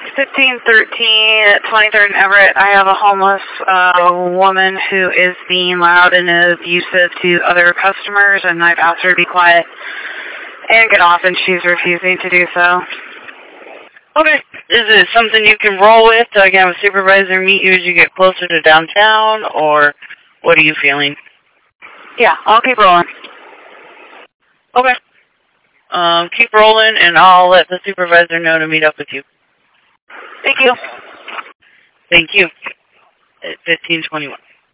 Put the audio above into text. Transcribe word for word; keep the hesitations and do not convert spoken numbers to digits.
fifteen thirteen at twenty-third and Everett. I have a homeless uh, woman who is being loud and abusive to other customers, and I've asked her to be quiet and get off, and she's refusing to do so. Okay. Is it something you can roll with? So I can have a supervisor meet you as you get closer to downtown, or what are you feeling? Yeah, I'll keep rolling. Okay. Um, keep rolling, and I'll let the supervisor know to meet up with you. Thank you. Thank you. At fifteen twenty-one.